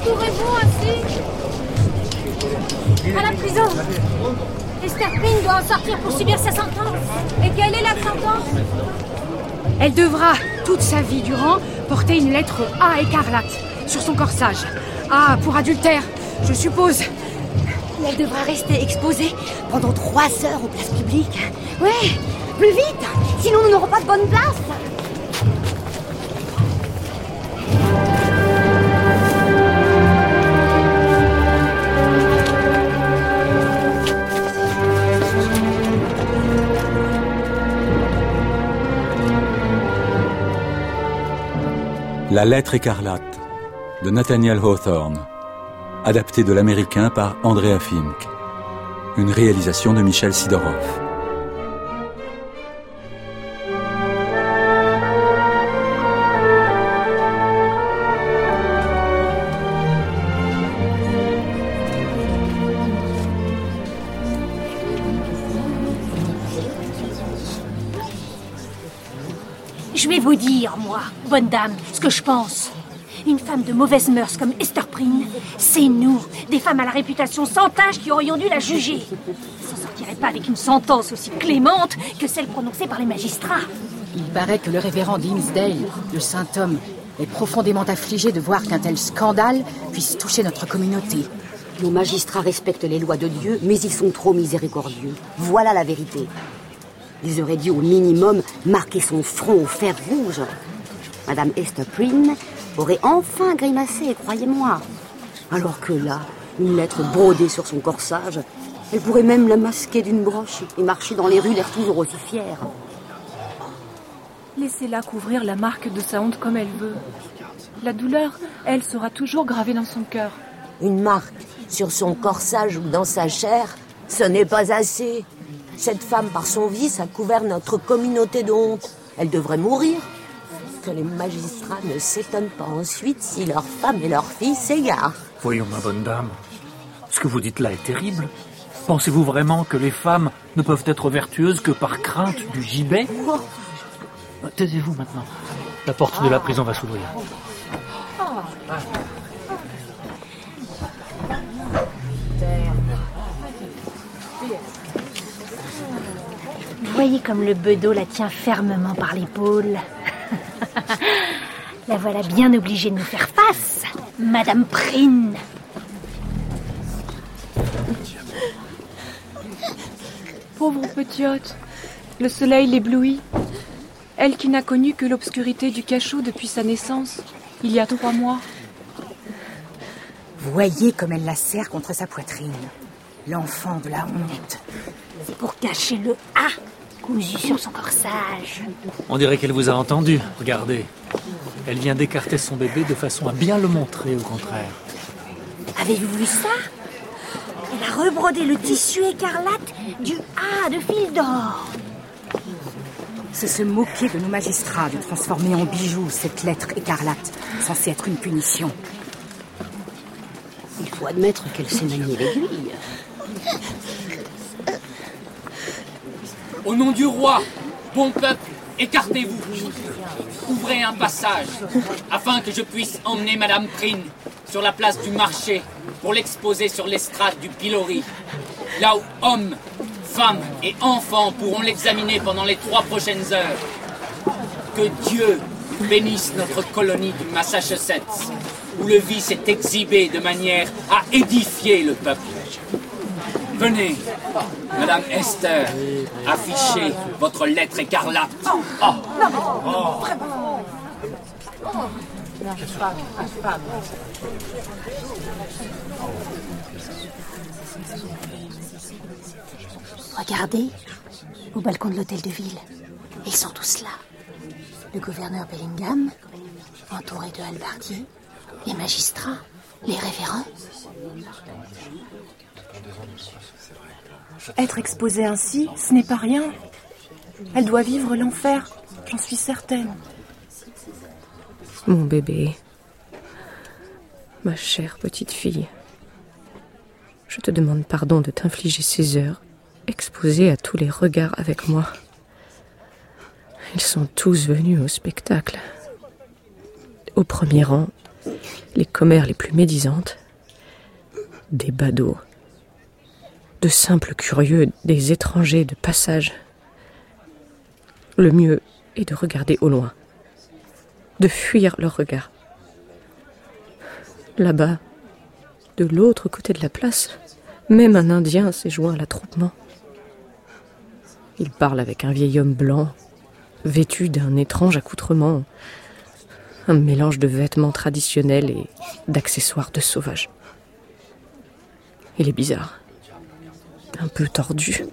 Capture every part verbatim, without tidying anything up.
m'entourez-vous ainsi? À la prison. Esther Prynne doit en sortir pour subir sa sentence. Et quelle est la sentence? Elle devra, toute sa vie durant, porter une lettre A écarlate sur son corsage. A pour adultère, je suppose. Elle devra rester exposée pendant trois heures aux places publiques. Ouais, plus vite, sinon nous n'aurons pas de bonne place. La lettre écarlate de Nathaniel Hawthorne, adapté de l'américain par Andrea Fink. Une réalisation de Michel Sidorov. Je vais vous dire, moi, bonne dame, ce que je pense. Une femme de mauvaise mœurs comme Esther Prynne, c'est nous, des femmes à la réputation sans tache qui aurions dû la juger. Ça ne sortirait pas avec une sentence aussi clémente que celle prononcée par les magistrats. Il paraît que le révérend Dimmesdale, le saint homme, est profondément affligé de voir qu'un tel scandale puisse toucher notre communauté. Nos magistrats respectent les lois de Dieu, mais ils sont trop miséricordieux. Voilà la vérité. Ils auraient dû au minimum marquer son front au fer rouge. Madame Esther Prynne aurait enfin grimacé, croyez-moi. Alors que là, une lettre brodée sur son corsage, elle pourrait même la masquer d'une broche et marcher dans les rues l'air toujours aussi fière. Laissez-la couvrir la marque de sa honte comme elle veut. La douleur, elle, sera toujours gravée dans son cœur. Une marque sur son corsage ou dans sa chair, ce n'est pas assez. Cette femme, par son vice, a couvert notre communauté de honte. Elle devrait mourir. Que les magistrats ne s'étonnent pas ensuite si leurs femmes et leurs filles s'égarent. Voyons, ma bonne dame, ce que vous dites là est terrible. Pensez-vous vraiment que les femmes ne peuvent être vertueuses que par crainte du gibet? Oh. Taisez-vous maintenant. La porte de la prison va s'ouvrir. Voyez comme le bedeau la tient fermement par l'épaule. La voilà bien obligée de nous faire face, Madame Prynne. Pauvre petite, le soleil l'éblouit. Elle qui n'a connu que l'obscurité du cachot depuis sa naissance, il y a trois mois. Voyez comme elle la serre contre sa poitrine. L'enfant de la honte. C'est pour cacher le A cousu sur son corsage. On dirait qu'elle vous a entendu. Regardez. Elle vient d'écarter son bébé de façon à bien le montrer, au contraire. Avez-vous vu ça? Elle a rebrodé le tissu écarlate du A de fil d'or. C'est se moquer de nos magistrats de transformer en bijoux cette lettre écarlate, censée être une punition. Il faut admettre qu'elle sait manier l'aiguille. Au nom du roi, bon peuple, écartez-vous. Ouvrez un passage, afin que je puisse emmener Madame Prynne sur la place du marché pour l'exposer sur l'estrade du pilori, là où hommes, femmes et enfants pourront l'examiner pendant les trois prochaines heures. Que Dieu bénisse notre colonie du Massachusetts, où le vice est exhibé de manière à édifier le peuple. Venez, Madame Esther, affichez votre lettre écarlate. Oh. Oh. Regardez, au balcon de l'hôtel de ville. Ils sont tous là. Le gouverneur Bellingham, entouré de hallebardiers, les magistrats, les révérends. Être exposée ainsi, ce n'est pas rien. Elle doit vivre l'enfer, j'en suis certaine. Mon bébé, ma chère petite fille, je te demande pardon de t'infliger ces heures, exposée à tous les regards avec moi. Ils sont tous venus au spectacle. Au premier rang, les commères les plus médisantes, des badauds, de simples curieux, des étrangers de passage. Le mieux est de regarder au loin, de fuir leur regard. Là-bas, de l'autre côté de la place, même un Indien s'est joint à l'attroupement. Il parle avec un vieil homme blanc, vêtu d'un étrange accoutrement, un mélange de vêtements traditionnels et d'accessoires de sauvage. Il est bizarre, un peu tordu.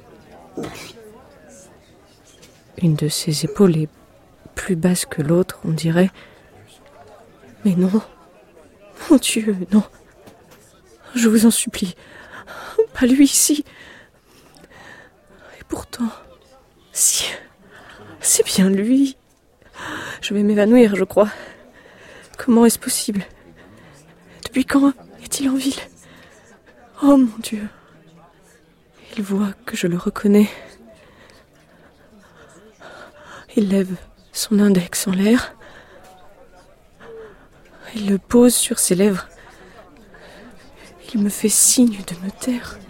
Une de ses épaules est plus basse que l'autre, on dirait. Mais non, mon Dieu, non. Je vous en supplie, pas lui ici. Et pourtant, si, c'est bien lui. Je vais m'évanouir, je crois. Comment est-ce possible? Depuis quand est-il en ville? Oh mon Dieu. Il voit que je le reconnais. Il lève son index en l'air. Il le pose sur ses lèvres. Il me fait signe de me taire.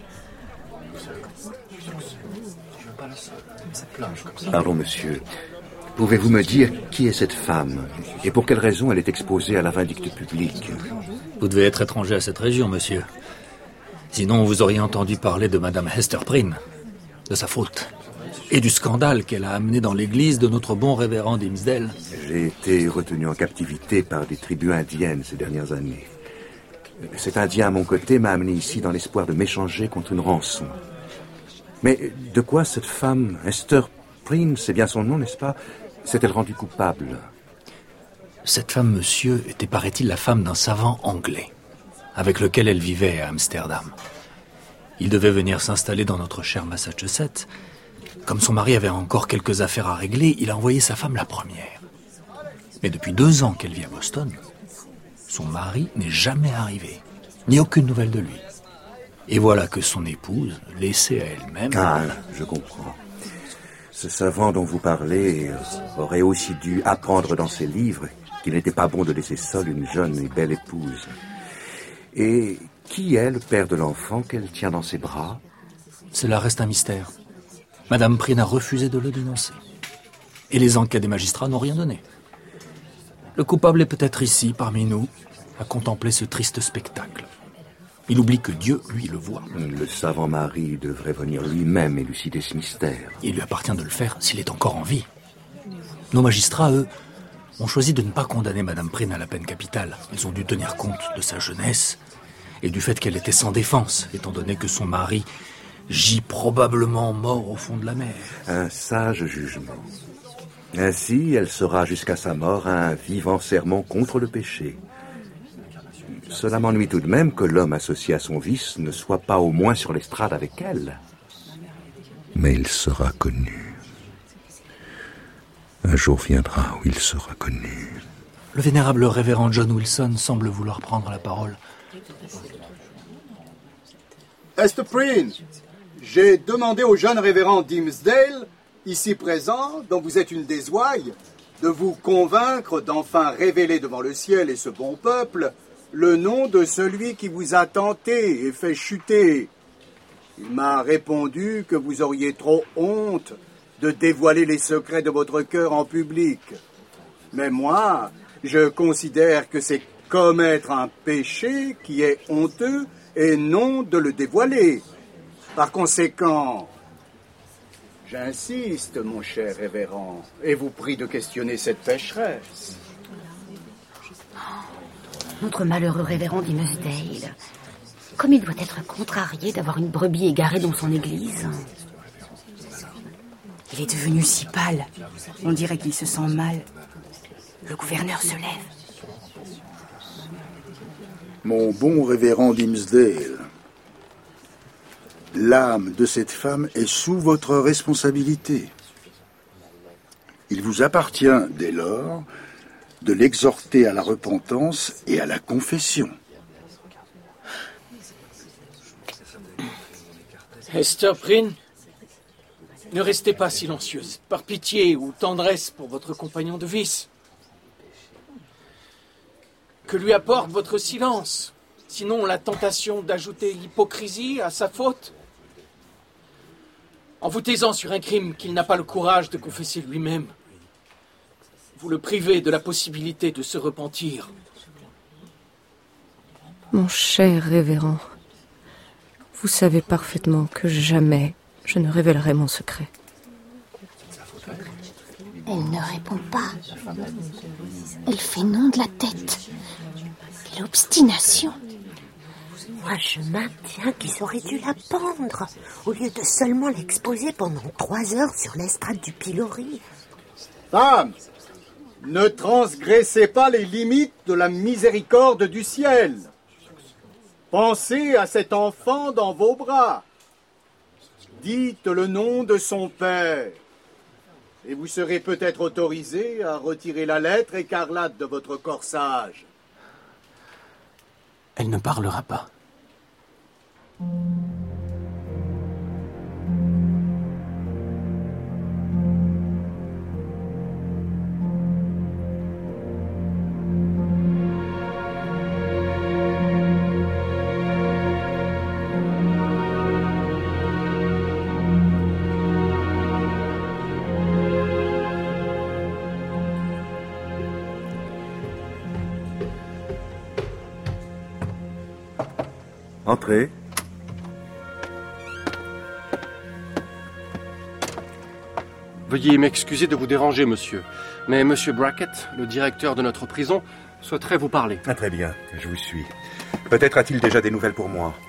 Pardon, monsieur. Pouvez-vous me dire qui est cette femme et pour quelle raison elle est exposée à la vindicte publique? Vous devez être étranger à cette région, monsieur. Sinon, vous auriez entendu parler de Madame Hester Prynne, de sa faute, et du scandale qu'elle a amené dans l'église de notre bon révérend Dimmesdale. J'ai été retenu en captivité par des tribus indiennes ces dernières années. Cet Indien à mon côté m'a amené ici dans l'espoir de m'échanger contre une rançon. Mais de quoi cette femme, Hester Prynne, c'est bien son nom, n'est-ce pas, s'est-elle rendue coupable? Cette femme, monsieur, était, paraît-il, la femme d'un savant anglais, avec lequel elle vivait à Amsterdam. Il devait venir s'installer dans notre cher Massachusetts. Comme son mari avait encore quelques affaires à régler, il a envoyé sa femme la première. Mais depuis deux ans qu'elle vit à Boston, son mari n'est jamais arrivé, ni aucune nouvelle de lui. Et voilà que son épouse, laissée à elle-même... Ah, je comprends. Ce savant dont vous parlez aurait aussi dû apprendre dans ses livres qu'il n'était pas bon de laisser seule une jeune et belle épouse. Et qui est le père de l'enfant qu'elle tient dans ses bras? Cela reste un mystère. Madame Prynne a refusé de le dénoncer. Et les enquêtes des magistrats n'ont rien donné. Le coupable est peut-être ici, parmi nous, à contempler ce triste spectacle. Il oublie que Dieu, lui, le voit. Le savant mari devrait venir lui-même élucider ce mystère. Il lui appartient de le faire s'il est encore en vie. Nos magistrats, eux, ont choisi de ne pas condamner Madame Prynne à la peine capitale. Ils ont dû tenir compte de sa jeunesse et du fait qu'elle était sans défense, étant donné que son mari gît probablement mort au fond de la mer. Un sage jugement. Ainsi, elle sera jusqu'à sa mort un vivant sermon contre le péché. Cela m'ennuie tout de même que l'homme associé à son vice ne soit pas au moins sur l'estrade avec elle. Mais il sera connu. Un jour viendra où il sera connu. Le vénérable révérend John Wilson semble vouloir prendre la parole. Hester Prynne, j'ai demandé au jeune révérend Dimmesdale, ici présent, dont vous êtes une des ouailles, de vous convaincre d'enfin révéler devant le ciel et ce bon peuple le nom de celui qui vous a tenté et fait chuter. Il m'a répondu que vous auriez trop honte de dévoiler les secrets de votre cœur en public. Mais moi, je considère que c'est commettre un péché qui est honteux et non de le dévoiler. Par conséquent, j'insiste, mon cher révérend, et vous prie de questionner cette pécheresse. Notre malheureux révérend Dimmesdale, comme il doit être contrarié d'avoir une brebis égarée dans son église. Il est devenu si pâle. On dirait qu'il se sent mal. Le gouverneur se lève. Mon bon révérend Dimmesdale, l'âme de cette femme est sous votre responsabilité. Il vous appartient, dès lors, de l'exhorter à la repentance et à la confession. Hester Prynne, ne restez pas silencieuse, par pitié ou tendresse pour votre compagnon de vice. Que lui apporte votre silence? Sinon, la tentation d'ajouter l'hypocrisie à sa faute? En vous taisant sur un crime qu'il n'a pas le courage de confesser lui-même, vous le privez de la possibilité de se repentir. Mon cher révérend, vous savez parfaitement que jamais je ne révélerai mon secret. Elle ne répond pas. Elle fait non de la tête. Quelle obstination. Moi, je maintiens qu'ils auraient dû la pendre, au lieu de seulement l'exposer pendant trois heures sur l'estrade du pilori. Femme, ne transgressez pas les limites de la miséricorde du ciel. Pensez à cet enfant dans vos bras. Dites le nom de son père. Et vous serez peut-être autorisé à retirer la lettre écarlate de votre corsage. Elle ne parlera pas. Entrez. Veuillez m'excuser de vous déranger, monsieur. Mais monsieur Brackett, le directeur de notre prison, souhaiterait vous parler. Ah, très bien, je vous suis. Peut-être a-t-il déjà des nouvelles pour moi.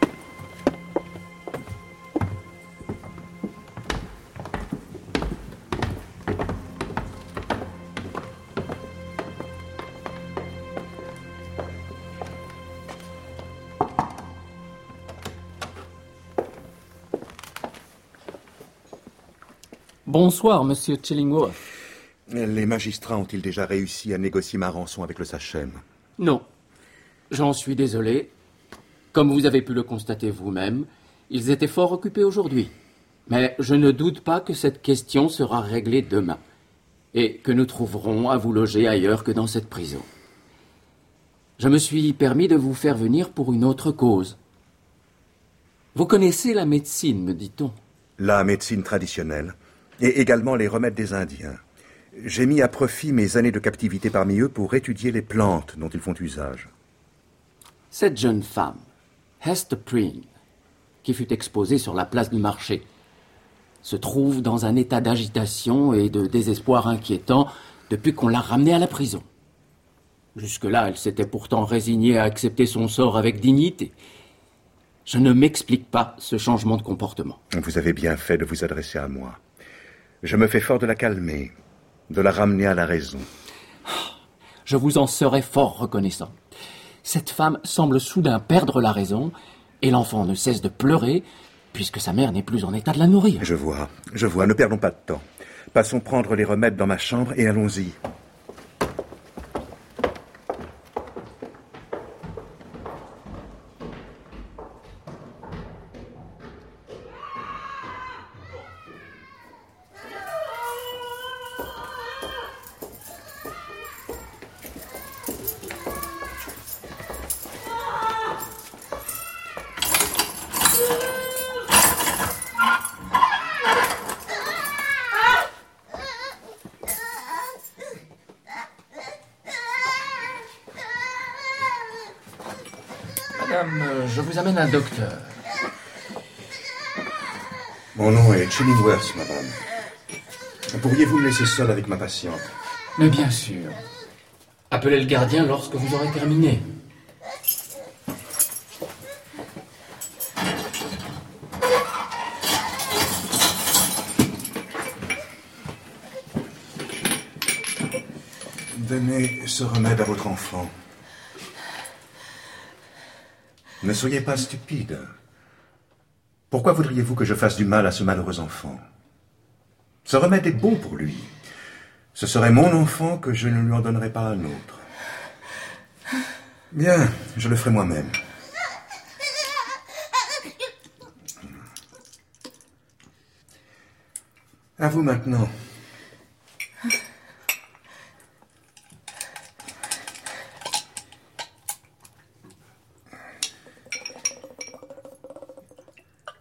Bonsoir, monsieur Chillingworth. Les magistrats ont-ils déjà réussi à négocier ma rançon avec le Sachem? Non. J'en suis désolé. Comme vous avez pu le constater vous-même, ils étaient fort occupés aujourd'hui. Mais je ne doute pas que cette question sera réglée demain. Et que nous trouverons à vous loger ailleurs que dans cette prison. Je me suis permis de vous faire venir pour une autre cause. Vous connaissez la médecine, me dit-on? La médecine traditionnelle. Et également les remèdes des Indiens. J'ai mis à profit mes années de captivité parmi eux pour étudier les plantes dont ils font usage. Cette jeune femme, Hester Prynne, qui fut exposée sur la place du marché, se trouve dans un état d'agitation et de désespoir inquiétant depuis qu'on l'a ramenée à la prison. Jusque-là, elle s'était pourtant résignée à accepter son sort avec dignité. Je ne m'explique pas ce changement de comportement. Vous avez bien fait de vous adresser à moi. Je me fais fort de la calmer, de la ramener à la raison. Je vous en serais fort reconnaissant. Cette femme semble soudain perdre la raison, et l'enfant ne cesse de pleurer, puisque sa mère n'est plus en état de la nourrir. Je vois, je vois, ne perdons pas de temps. Passons prendre les remèdes dans ma chambre et allons-y. Madame, je vous amène un docteur. Mon nom est Chillingworth, madame. Pourriez-vous me laisser seul avec ma patiente? Mais bien sûr. Appelez le gardien lorsque vous aurez terminé. Donnez ce remède à votre enfant. Ne soyez pas stupide. Pourquoi voudriez-vous que je fasse du mal à ce malheureux enfant? Ce remède est bon pour lui. Ce serait mon enfant que je ne lui en donnerais pas un autre. Bien, je le ferai moi-même. À vous maintenant.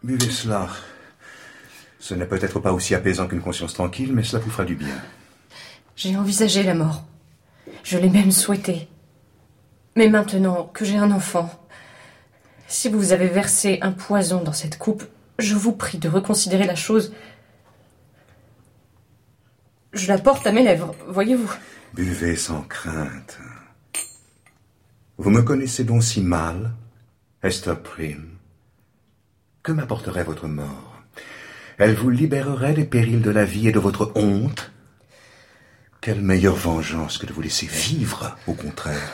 Buvez cela. Ce n'est peut-être pas aussi apaisant qu'une conscience tranquille, mais cela vous fera du bien. J'ai envisagé la mort. Je l'ai même souhaité. Mais maintenant que j'ai un enfant, si vous avez versé un poison dans cette coupe, je vous prie de reconsidérer la chose. Je la porte à mes lèvres, voyez-vous. Buvez sans crainte. Vous me connaissez donc si mal, Hester Prynne. Que m'apporterait votre mort? Elle vous libérerait des périls de la vie et de votre honte? Quelle meilleure vengeance que de vous laisser vivre, au contraire.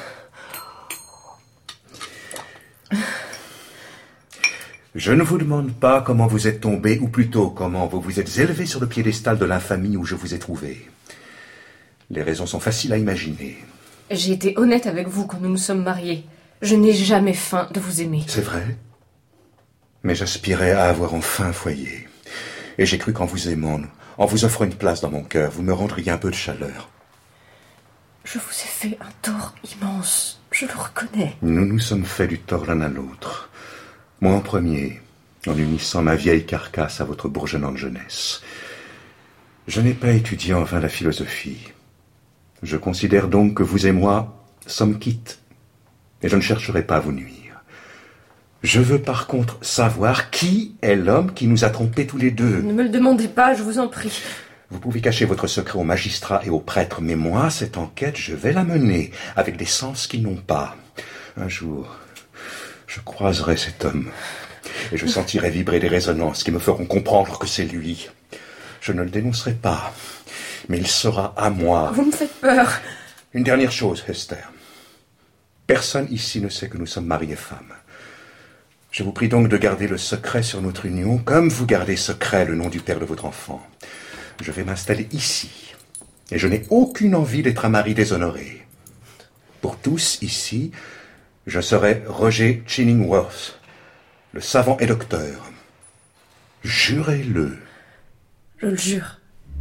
Je ne vous demande pas comment vous êtes tombé, ou plutôt comment vous vous êtes élevé sur le piédestal de l'infamie où je vous ai trouvé. Les raisons sont faciles à imaginer. J'ai été honnête avec vous quand nous nous sommes mariés. Je n'ai jamais faim de vous aimer. C'est vrai. Mais j'aspirais à avoir enfin un foyer. Et j'ai cru qu'en vous aimant, en vous offrant une place dans mon cœur, vous me rendriez un peu de chaleur. Je vous ai fait un tort immense. Je le reconnais. Nous nous sommes fait du tort l'un à l'autre. Moi en premier, en unissant ma vieille carcasse à votre bourgeonnante jeunesse. Je n'ai pas étudié en vain la philosophie. Je considère donc que vous et moi sommes quittes. Et je ne chercherai pas à vous nuire. Je veux par contre savoir qui est l'homme qui nous a trompés tous les deux. Ne me le demandez pas, je vous en prie. Vous pouvez cacher votre secret aux magistrats et aux prêtres, mais moi, cette enquête, je vais la mener avec des sens qu'ils n'ont pas. Un jour, je croiserai cet homme et je sentirai vibrer des résonances qui me feront comprendre que c'est lui. Je ne le dénoncerai pas, mais il sera à moi. Vous me faites peur. Une dernière chose, Hester. Personne ici ne sait que nous sommes mari et femme. Je vous prie donc de garder le secret sur notre union, comme vous gardez secret le nom du père de votre enfant. Je vais m'installer ici, et je n'ai aucune envie d'être un mari déshonoré. Pour tous ici, je serai Roger Chillingworth, le savant et docteur. Jurez-le. Je le jure.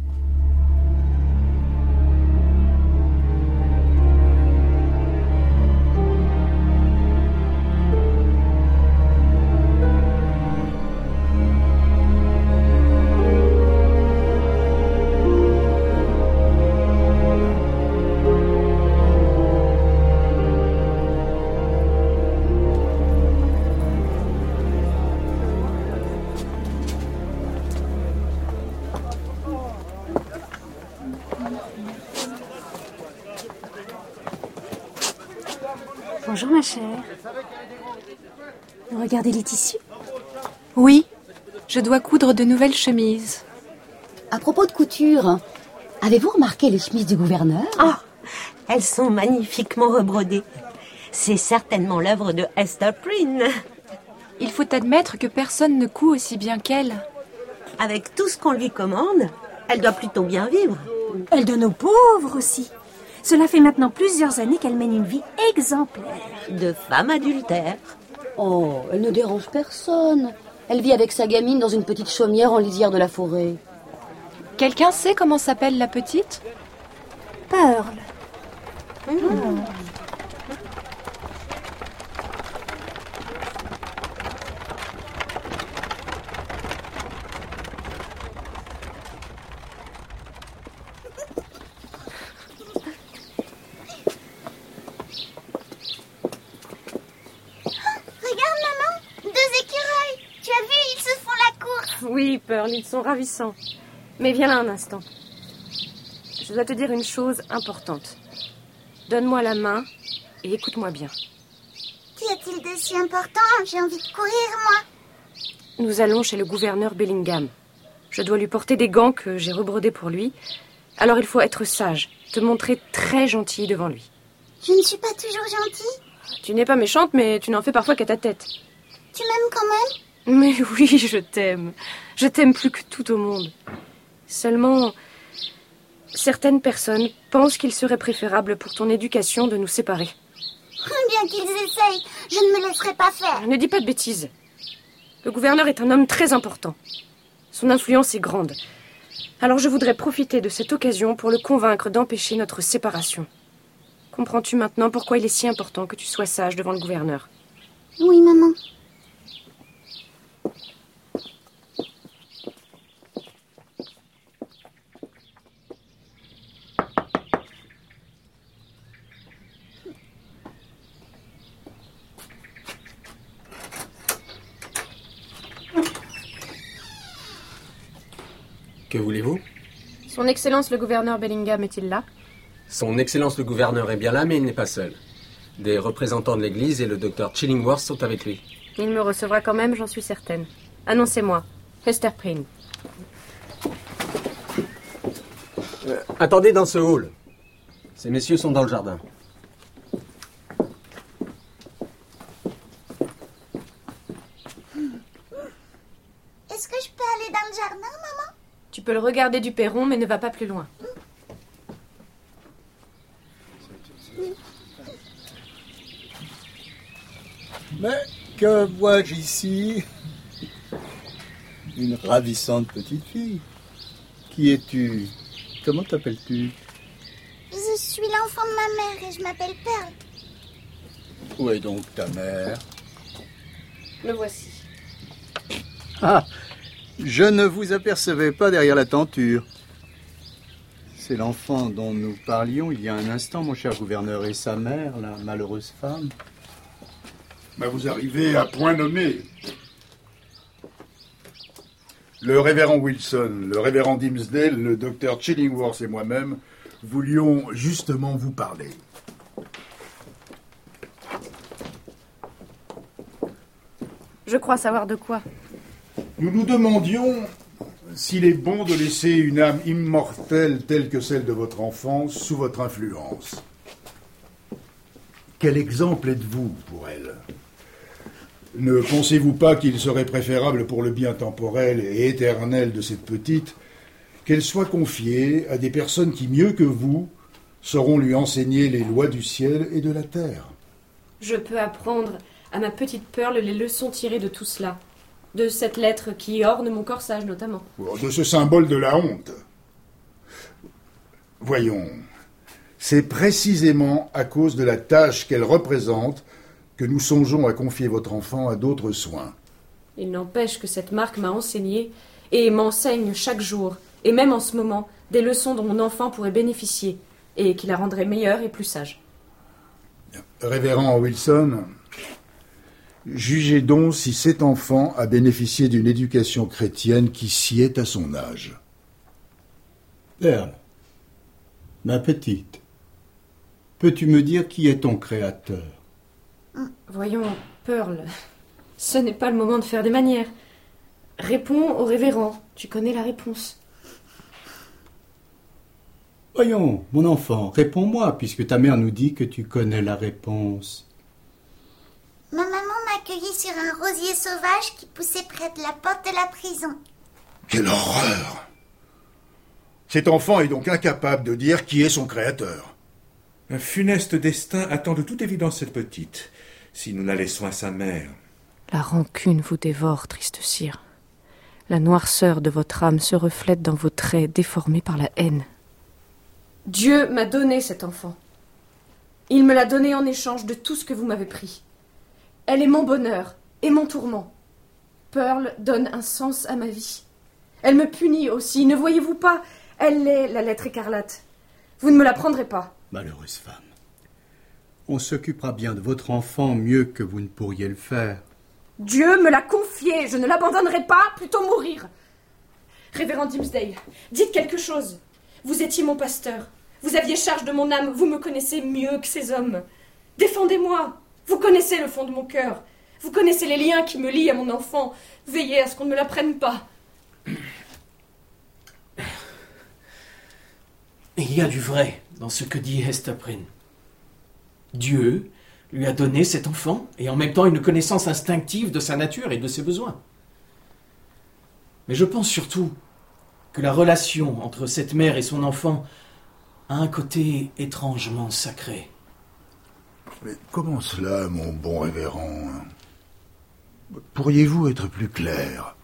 Bonjour ma chère. Vous regardez les tissus? Oui, je dois coudre de nouvelles chemises. À propos de couture, avez-vous remarqué les chemises du gouverneur? Oh, elles sont magnifiquement rebrodées. C'est certainement l'œuvre de Hester Prynne. Il faut admettre que personne ne coud aussi bien qu'elle. Avec tout ce qu'on lui commande, elle doit plutôt bien vivre. Elle donne aux pauvres aussi. Cela fait maintenant plusieurs années qu'elle mène une vie exemplaire. De femme adultère. Oh, elle ne dérange personne. Elle vit avec sa gamine dans une petite chaumière en lisière de la forêt. Quelqu'un sait comment s'appelle la petite? Pearl. Mmh. Mmh. Oui, Pearl, ils sont ravissants. Mais viens là un instant. Je dois te dire une chose importante. Donne-moi la main et écoute-moi bien. Qu'y a-t-il de si important? J'ai envie de courir, moi. Nous allons chez le gouverneur Bellingham. Je dois lui porter des gants que j'ai rebrodés pour lui. Alors il faut être sage, te montrer très gentille devant lui. Je ne suis pas toujours gentille. Tu n'es pas méchante, mais tu n'en fais parfois qu'à ta tête. Tu m'aimes quand même? Mais oui, je t'aime. Je t'aime plus que tout au monde. Seulement, certaines personnes pensent qu'il serait préférable pour ton éducation de nous séparer. Bien qu'ils essayent, je ne me laisserai pas faire. Ne dis pas de bêtises. Le gouverneur est un homme très important. Son influence est grande. Alors je voudrais profiter de cette occasion pour le convaincre d'empêcher notre séparation. Comprends-tu maintenant pourquoi il est si important que tu sois sage devant le gouverneur? Oui, maman. Que voulez-vous? Son Excellence le gouverneur Bellingham est-il là? Son Excellence le gouverneur est bien là, mais il n'est pas seul. Des représentants de l'Église et le docteur Chillingworth sont avec lui. Il me recevra quand même, j'en suis certaine. Annoncez-moi. Hester Prynne. Euh, attendez dans ce hall. Ces messieurs sont dans le jardin. Est-ce que je peux aller dans le jardin, maman? Tu peux le regarder du perron, mais ne va pas plus loin. Mais que vois-je ici? Une ravissante petite fille. Qui es-tu? Comment t'appelles-tu? Je suis l'enfant de ma mère et je m'appelle Pearl. Où est donc ta mère? Le voici. Ah, je ne vous apercevais pas derrière la tenture. C'est l'enfant dont nous parlions il y a un instant, mon cher gouverneur, et sa mère, la malheureuse femme. Ben vous arrivez à point nommé. Le révérend Wilson, le révérend Dimmesdale, le docteur Chillingworth et moi-même voulions justement vous parler. Je crois savoir de quoi. Nous nous demandions s'il est bon de laisser une âme immortelle telle que celle de votre enfance sous votre influence. Quel exemple êtes-vous pour elle? Ne pensez-vous pas qu'il serait préférable pour le bien temporel et éternel de cette petite qu'elle soit confiée à des personnes qui, mieux que vous, sauront lui enseigner les lois du ciel et de la terre? Je peux apprendre à ma petite Pearl les leçons tirées de tout cela. De cette lettre qui orne mon corsage, notamment. De ce symbole de la honte. Voyons, c'est précisément à cause de la tâche qu'elle représente que nous songeons à confier votre enfant à d'autres soins. Il n'empêche que cette marque m'a enseigné et m'enseigne chaque jour, et même en ce moment, des leçons dont mon enfant pourrait bénéficier, et qui la rendraient meilleure et plus sage. Révérend Wilson, jugez donc si cet enfant a bénéficié d'une éducation chrétienne qui sied à son âge. Pearl, ma petite, peux-tu me dire qui est ton créateur? Voyons, Pearl, ce n'est pas le moment de faire des manières. Réponds au révérend, tu connais la réponse. Voyons, mon enfant, réponds-moi, puisque ta mère nous dit que tu connais la réponse. Ma maman m'a accueilli sur un rosier sauvage qui poussait près de la porte de la prison. Quelle horreur! Cet enfant est donc incapable de dire qui est son créateur. Un funeste destin attend de toute évidence cette petite, si nous la laissons à sa mère. La rancune vous dévore, triste sire. La noirceur de votre âme se reflète dans vos traits déformés par la haine. Dieu m'a donné cet enfant. Il me l'a donné en échange de tout ce que vous m'avez pris. Elle est mon bonheur et mon tourment. Pearl donne un sens à ma vie. Elle me punit aussi, ne voyez-vous pas? Elle est la lettre écarlate. Vous ne me la prendrez pas. Malheureuse femme. On s'occupera bien de votre enfant mieux que vous ne pourriez le faire. Dieu me l'a confié, je ne l'abandonnerai pas, plutôt mourir. Révérend Dimmesdale, dites quelque chose. Vous étiez mon pasteur. Vous aviez charge de mon âme, vous me connaissez mieux que ces hommes. Défendez-moi. Vous connaissez le fond de mon cœur. Vous connaissez les liens qui me lient à mon enfant. Veillez à ce qu'on ne me la prenne pas. Il y a du vrai dans ce que dit Hester Prynne. Dieu lui a donné cet enfant et en même temps une connaissance instinctive de sa nature et de ses besoins. Mais je pense surtout que la relation entre cette mère et son enfant a un côté étrangement sacré. Mais comment cela, mon bon révérend? Pourriez-vous être plus clair?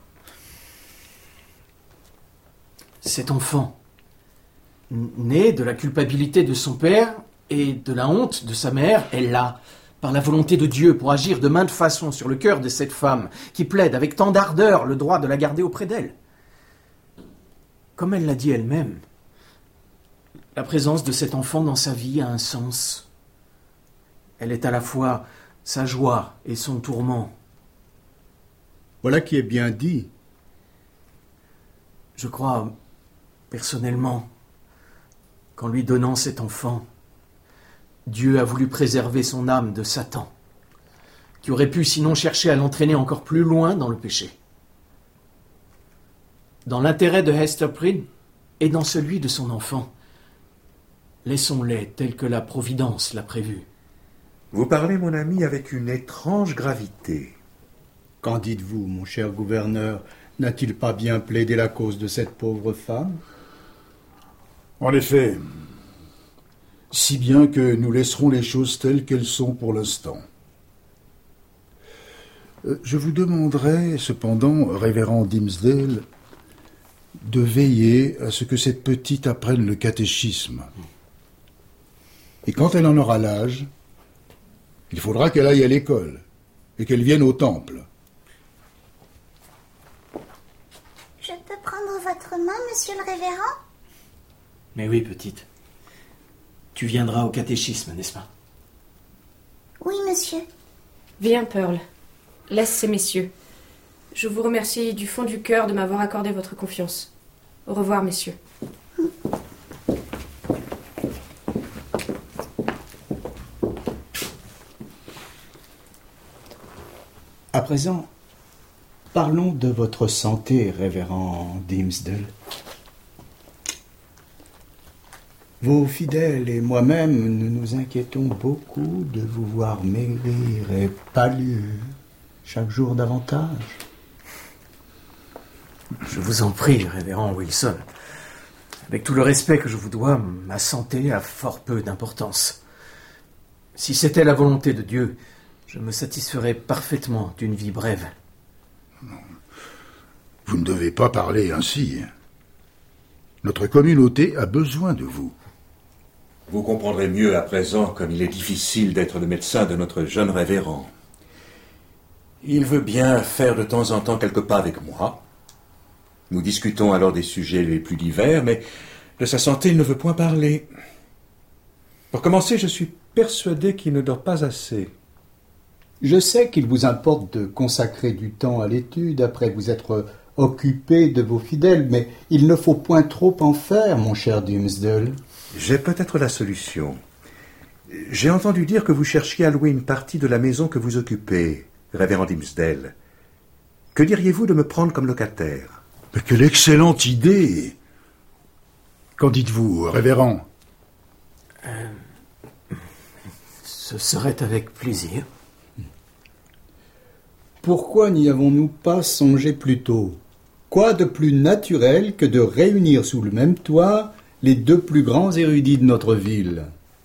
Cet enfant, né de la culpabilité de son père et de la honte de sa mère, est là, par la volonté de Dieu, pour agir de maintes façons sur le cœur de cette femme qui plaide avec tant d'ardeur le droit de la garder auprès d'elle. Comme elle l'a dit elle-même, la présence de cet enfant dans sa vie a un sens. Elle est à la fois sa joie et son tourment. Voilà qui est bien dit. Je crois Personnellement, qu'en lui donnant cet enfant, Dieu a voulu préserver son âme de Satan, qui aurait pu sinon chercher à l'entraîner encore plus loin dans le péché. Dans l'intérêt de Hester Prynne et dans celui de son enfant, laissons-les tels que la Providence l'a prévu. Vous parlez, mon ami, avec une étrange gravité. Qu'en dites-vous, mon cher gouverneur? N'a-t-il pas bien plaidé la cause de cette pauvre femme? En effet, si bien que nous laisserons les choses telles qu'elles sont pour l'instant. Je vous demanderai, cependant, révérend Dimmesdale, de veiller à ce que cette petite apprenne le catéchisme. Et quand elle en aura l'âge, il faudra qu'elle aille à l'école et qu'elle vienne au temple. Je peux prendre votre main, monsieur le révérend? Mais oui, petite. Tu viendras au catéchisme, n'est-ce pas? Oui, monsieur. Viens, Pearl. Laisse ces messieurs. Je vous remercie du fond du cœur de m'avoir accordé votre confiance. Au revoir, messieurs. À présent, parlons de votre santé, révérend Dimmesdale. Vos fidèles et moi-même, nous nous inquiétons beaucoup de vous voir maigrir et pâlir chaque jour davantage. Je vous en prie, révérend Wilson. Avec tout le respect que je vous dois, ma santé a fort peu d'importance. Si c'était la volonté de Dieu, je me satisferais parfaitement d'une vie brève. Vous ne devez pas parler ainsi. Notre communauté a besoin de vous. Vous comprendrez mieux à présent comme il est difficile d'être le médecin de notre jeune révérend. Il veut bien faire de temps en temps quelques pas avec moi. Nous discutons alors des sujets les plus divers, mais de sa santé, il ne veut point parler. Pour commencer, je suis persuadé qu'il ne dort pas assez. Je sais qu'il vous importe de consacrer du temps à l'étude après vous être occupé de vos fidèles, mais il ne faut point trop en faire, mon cher Dimmesdale. J'ai peut-être la solution. J'ai entendu dire que vous cherchiez à louer une partie de la maison que vous occupez, révérend Dimmesdale. Que diriez-vous de me prendre comme locataire? Mais quelle excellente idée! Qu'en dites-vous, révérend? euh, Ce serait avec plaisir. Pourquoi n'y avons-nous pas songé plus tôt? Quoi de plus naturel que de réunir sous le même toit les deux plus grands érudits de notre ville?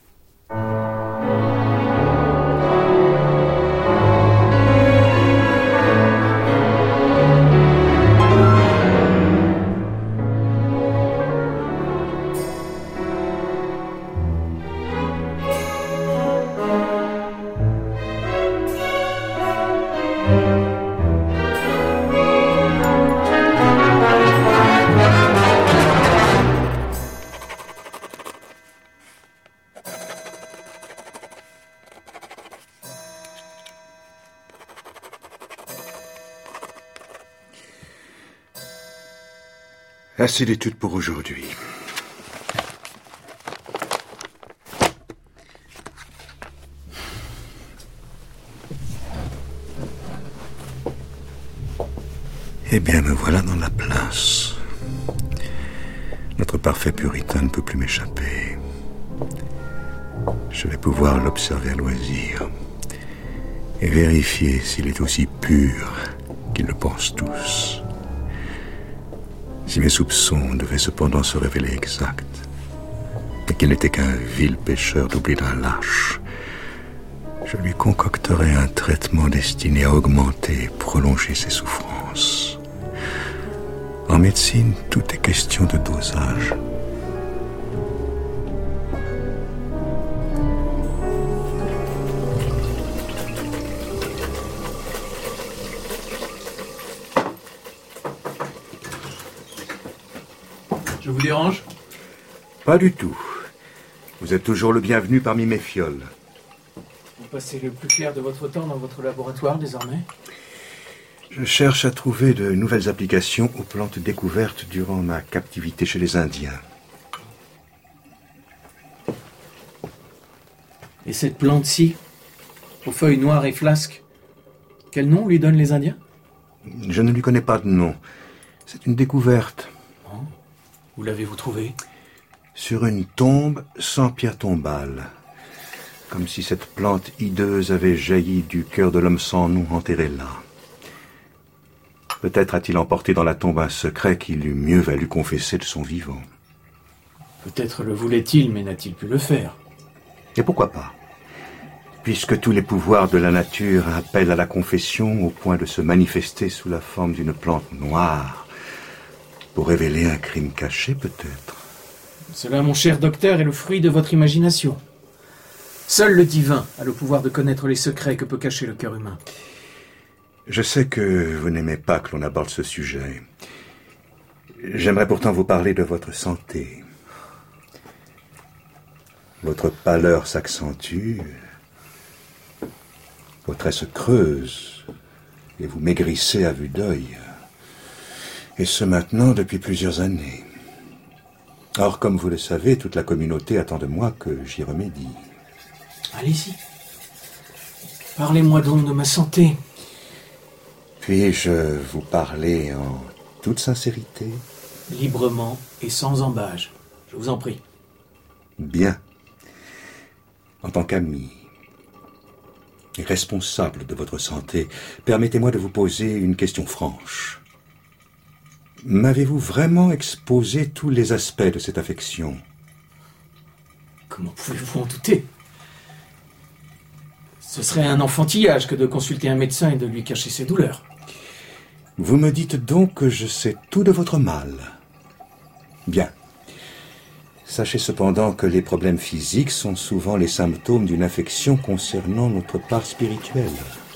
Assez d'études pour aujourd'hui. Eh bien, me voilà dans la place. Notre parfait puritain ne peut plus m'échapper. Je vais pouvoir l'observer à loisir et vérifier s'il est aussi pur qu'ils le pensent tous. Si mes soupçons devaient cependant se révéler exacts, et qu'il n'était qu'un vil pécheur doublé d'un lâche, je lui concocterais un traitement destiné à augmenter et prolonger ses souffrances. En médecine, tout est question de dosage. Je vous dérange? Pas du tout. Vous êtes toujours le bienvenu parmi mes fioles. Vous passez le plus clair de votre temps dans votre laboratoire, désormais? Je cherche à trouver de nouvelles applications aux plantes découvertes durant ma captivité chez les Indiens. Et cette plante-ci, aux feuilles noires et flasques, quel nom lui donnent les Indiens? Je ne lui connais pas de nom. C'est une découverte. Oh. Où l'avez-vous trouvée? Sur une tombe sans pierre tombale. Comme si cette plante hideuse avait jailli du cœur de l'homme sans nom enterré là. Peut-être a-t-il emporté dans la tombe un secret qu'il eût mieux valu confesser de son vivant. Peut-être le voulait-il, mais n'a-t-il pu le faire? Et pourquoi pas? Puisque tous les pouvoirs de la nature appellent à la confession au point de se manifester sous la forme d'une plante noire, pour révéler un crime caché peut-être. Cela, mon cher docteur, est le fruit de votre imagination. Seul le divin a le pouvoir de connaître les secrets que peut cacher le cœur humain. Je sais que vous n'aimez pas que l'on aborde ce sujet. J'aimerais pourtant vous parler de votre santé. Votre pâleur s'accentue, vos traits se creusent et vous maigrissez à vue d'œil. Et ce maintenant depuis plusieurs années. Or, comme vous le savez, toute la communauté attend de moi que j'y remédie. Allez-y. Parlez-moi donc de ma santé. Puis-je vous parler en toute sincérité? Librement et sans embâge. Je vous en prie. Bien. En tant qu'ami et responsable de votre santé, permettez-moi de vous poser une question franche. M'avez-vous vraiment exposé tous les aspects de cette affection? Comment pouvez-vous en douter? Ce serait un enfantillage que de consulter un médecin et de lui cacher ses douleurs. Vous me dites donc que je sais tout de votre mal. Bien. Sachez cependant que les problèmes physiques sont souvent les symptômes d'une affection concernant notre part spirituelle.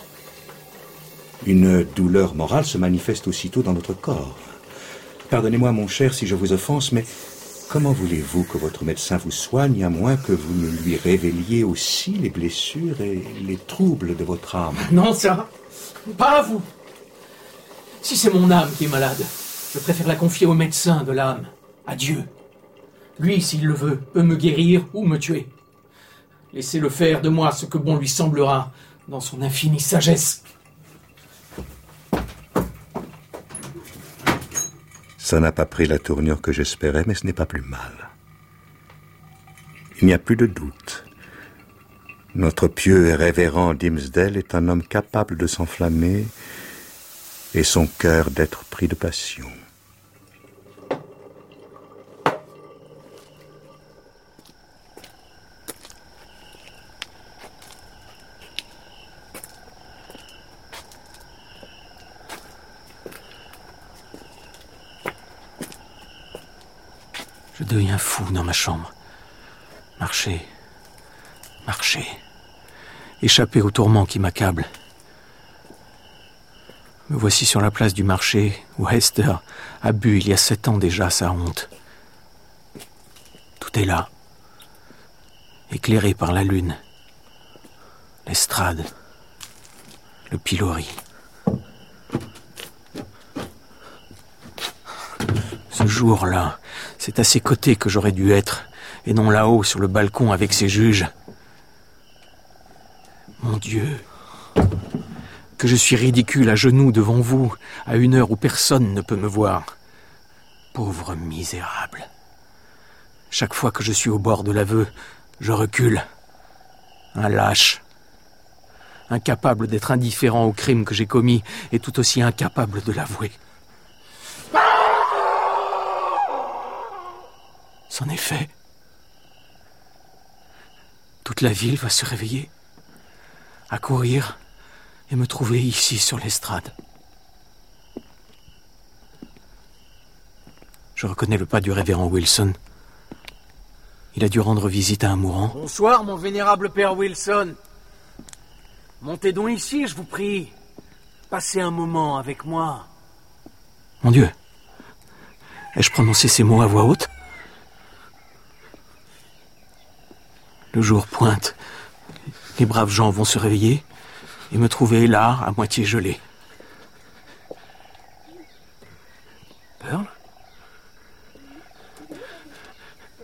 Une douleur morale se manifeste aussitôt dans notre corps. Pardonnez-moi, mon cher, si je vous offense, mais comment voulez-vous que votre médecin vous soigne à moins que vous ne lui révéliez aussi les blessures et les troubles de votre âme? Non, ça, pas à vous. Si c'est mon âme qui est malade, je préfère la confier au médecin de l'âme, à Dieu. Lui, s'il le veut, peut me guérir ou me tuer. Laissez-le faire de moi ce que bon lui semblera, dans son infinie sagesse. Ça n'a pas pris la tournure que j'espérais, mais ce n'est pas plus mal. Il n'y a plus de doute. Notre pieux et révérend Dimmesdale est un homme capable de s'enflammer et son cœur d'être pris de passion. Je deviens fou dans ma chambre. Marcher, marcher, échapper aux tourments qui m'accablent. Me voici sur la place du marché où Hester a bu il y a sept ans déjà sa honte. Tout est là, éclairé par la lune, l'estrade, le pilori. Ce jour-là, c'est à ses côtés que j'aurais dû être, et non là-haut sur le balcon avec ses juges. Mon Dieu, que je suis ridicule à genoux devant vous, à une heure où personne ne peut me voir. Pauvre misérable. Chaque fois que je suis au bord de l'aveu, je recule. Un lâche. Incapable d'être indifférent au crime que j'ai commis, et tout aussi incapable de l'avouer. C'en est fait. Toute la ville va se réveiller, accourir et me trouver ici sur l'estrade. Je reconnais le pas du révérend Wilson. Il a dû rendre visite à un mourant. Bonsoir, mon vénérable père Wilson. Montez donc ici, je vous prie. Passez un moment avec moi. Mon Dieu, ai-je prononcé ces mots à voix haute? Le jour pointe. Les braves gens vont se réveiller et me trouver là, à moitié gelé.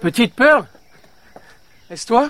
Petite Pearl? Est-ce toi?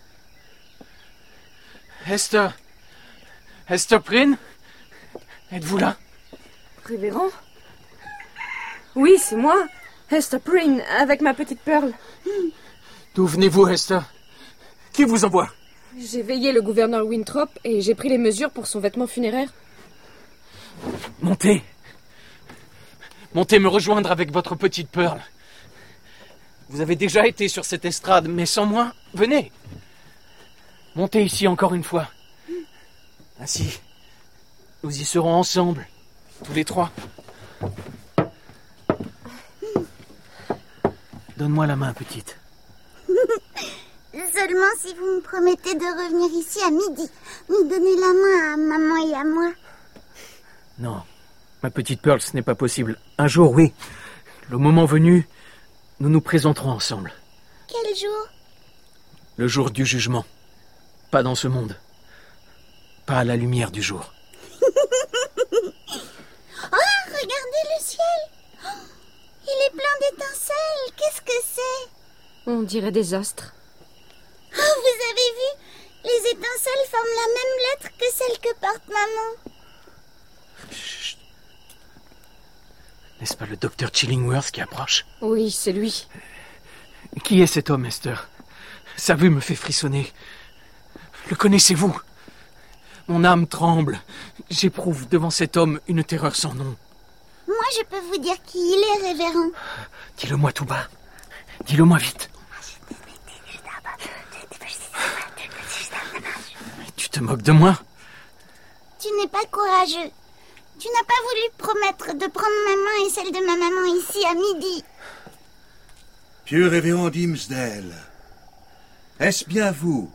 Esther? Esther Prynne? Êtes-vous là? Révérend? Oui, c'est moi. Hester Prynne, avec ma petite Pearl. D'où venez-vous, Esther? Qui vous envoie? J'ai veillé le gouverneur Winthrop et j'ai pris les mesures pour son vêtement funéraire. Montez. Montez me rejoindre avec votre petite Pearl. Vous avez déjà été sur cette estrade, mais sans moi, venez. Montez ici encore une fois. Ainsi, nous y serons ensemble, tous les trois. Donne-moi la main, petite. Seulement si vous me promettez de revenir ici à midi, nous donner la main à maman et à moi. Non, ma petite Pearl, ce n'est pas possible. Un jour, oui. Le moment venu, nous nous présenterons ensemble. Quel jour? Le jour du jugement. Pas dans ce monde. Pas à la lumière du jour. Oh, regardez le ciel! Oh, il est plein d'étincelles. Qu'est-ce que c'est? On dirait des astres. Oh, vous avez vu? Les étincelles forment la même lettre que celle que porte maman. Chut. N'est-ce pas le docteur Chillingworth qui approche? Oui, c'est lui. Qui est cet homme, Esther? Sa vue me fait frissonner. Le connaissez-vous? Mon âme tremble. J'éprouve devant cet homme une terreur sans nom. Moi, je peux vous dire qui il est, révérend. Dis-le-moi tout bas. Dis-le-moi vite. Tu te moques de moi? Tu n'es pas courageux. Tu n'as pas voulu promettre de prendre ma main et celle de ma maman ici à midi. Pieux révérend Dimmesdale, est-ce bien vous?